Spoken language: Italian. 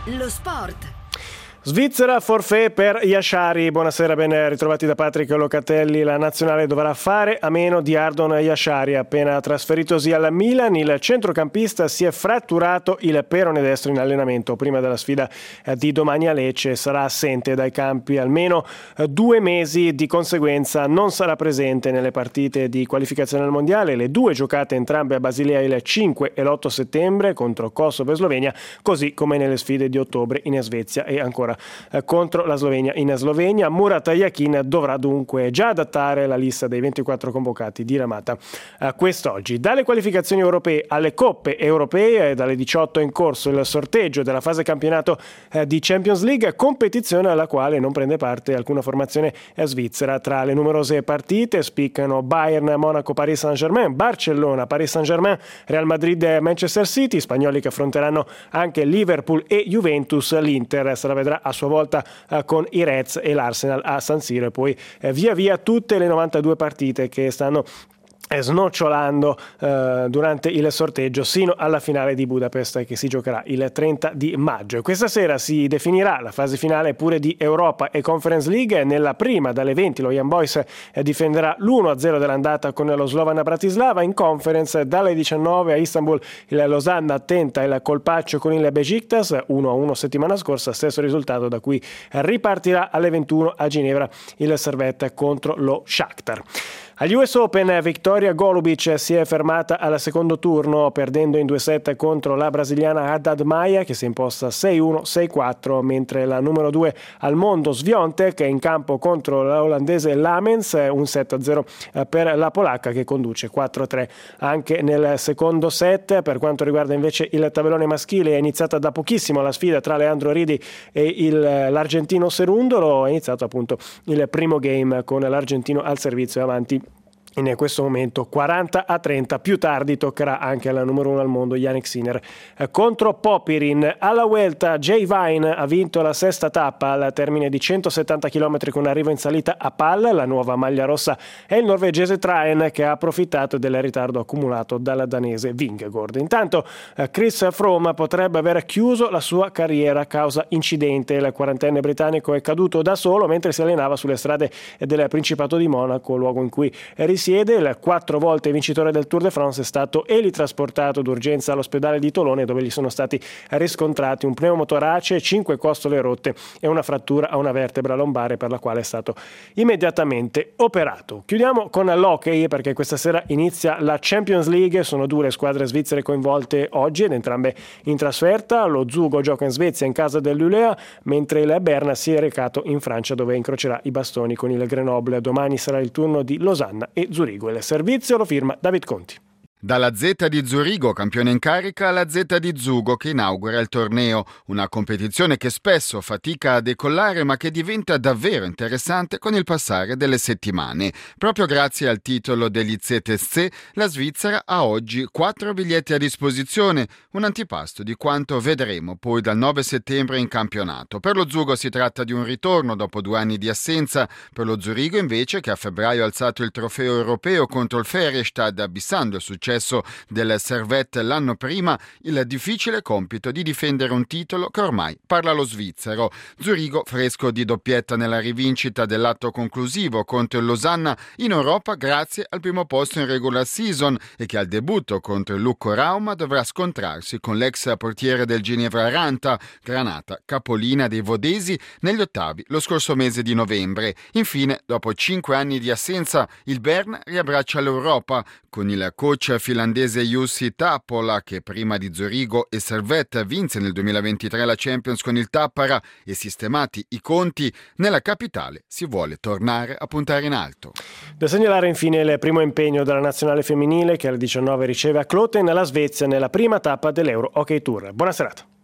Lo sport. Svizzera, forfait per Yashari. Buonasera, ben ritrovati da Patrick Locatelli. La nazionale dovrà fare a meno di Ardon Yashari. Appena trasferitosi al Milan, il centrocampista si è fratturato il perone destro in allenamento prima della sfida di domani a Lecce e sarà assente dai campi almeno 2 mesi. Di conseguenza non sarà presente nelle partite di qualificazione al mondiale, le 2 giocate entrambe a Basilea il 5 e l'8 settembre contro Kosovo e Slovenia, così come nelle sfide di ottobre in Svezia e ancora contro la Slovenia in Slovenia. Murat Yakin dovrà dunque già adattare la lista dei 24 convocati diramata quest'oggi. Dalle qualificazioni europee alle coppe europee, dalle 18 in corso il sorteggio della fase campionato di Champions League, competizione alla quale non prende parte alcuna formazione svizzera. Tra le numerose partite spiccano Bayern, Monaco, Paris Saint-Germain, Barcellona, Paris Saint-Germain, Real Madrid e Manchester City, spagnoli che affronteranno anche Liverpool e Juventus. L'Inter se la vedrà a sua volta con i Reds e l'Arsenal a San Siro, e poi via via tutte le 92 partite che stanno snocciolando durante il sorteggio sino alla finale di Budapest che si giocherà il 30 di maggio. Questa sera si definirà la fase finale pure di Europa e Conference League. Nella prima dalle 20 lo Young Boys difenderà l'1-0 dell'andata con lo Slovan Bratislava. In Conference dalle 19 a Istanbul il Losanna tenta il colpaccio con il Besiktas 1-1 settimana scorsa, stesso risultato da cui ripartirà alle 21 a Ginevra il Servette contro lo Shakhtar. Agli US Open Victoria Golubic si è fermata al secondo turno perdendo in 2 set contro la brasiliana Haddad Maia che si è imposta 6-1, 6-4, mentre la numero 2 al mondo Swiatek è in campo contro l'olandese Lamens, 1-7-0 per la polacca che conduce 4-3 anche nel secondo set. Per quanto riguarda invece il tabellone maschile, è iniziata da pochissimo la sfida tra Leandro Ridi e l'argentino Cerundolo. È iniziato appunto il primo game con l'argentino al servizio e avanti in questo momento 40-30. Più tardi toccherà anche alla numero 1 al mondo Jannik Sinner contro Popirin. Alla Vuelta Jay Vine ha vinto la 6ª tappa al termine di 170 km con arrivo in salita a Pal. La nuova maglia rossa è il norvegese Traen che ha approfittato del ritardo accumulato dal danese Vingegaard. Intanto Chris Froome potrebbe aver chiuso la sua carriera a causa incidente. Il 40enne britannico è caduto da solo mentre si allenava sulle strade del Principato di Monaco, luogo in cui risiede. Il 4 volte vincitore del Tour de France è stato elitrasportato d'urgenza all'ospedale di Tolone, dove gli sono stati riscontrati un pneumotorace, 5 costole rotte e una frattura a una vertebra lombare per la quale è stato immediatamente operato. Chiudiamo con l'hockey perché questa sera inizia la Champions League. Sono 2 le squadre svizzere coinvolte oggi ed entrambe in trasferta. Lo Zugo gioca in Svezia in casa dell'Ulea, mentre il Berna si è recato in Francia dove incrocerà i bastoni con il Grenoble. Domani sarà il turno di Losanna e Zurigo. Il servizio lo firma David Conti. Dalla Z di Zurigo, campione in carica, alla Z di Zugo che inaugura il torneo, una competizione che spesso fatica a decollare ma che diventa davvero interessante con il passare delle settimane. Proprio grazie al titolo degli ZSC, la Svizzera ha oggi 4 biglietti a disposizione, un antipasto di quanto vedremo poi dal 9 settembre in campionato. Per lo Zugo si tratta di un ritorno dopo 2 anni di assenza, per lo Zurigo invece che a febbraio ha alzato il trofeo europeo contro il Färjestad abissando il successo del Servette l'anno prima, il difficile compito di difendere un titolo che ormai parla lo svizzero. Zurigo fresco di doppietta nella rivincita dell'atto conclusivo contro il Losanna in Europa grazie al primo posto in regular season e che al debutto contro il Lucco Rauma dovrà scontrarsi con l'ex portiere del Ginevra Ranta, Granata capolina dei Vodesi, negli ottavi lo scorso mese di novembre. Infine, dopo 5 anni di assenza, il Bern riabbraccia l'Europa con il coach finlandese Jussi Tappola che prima di Zurigo e Servette vinse nel 2023 la Champions con il Tappara e sistemati i conti, nella capitale si vuole tornare a puntare in alto. Da segnalare infine il primo impegno della nazionale femminile che alle 19 riceve a Kloten la Svezia nella prima tappa dell'Euro Hockey Tour. Buona serata.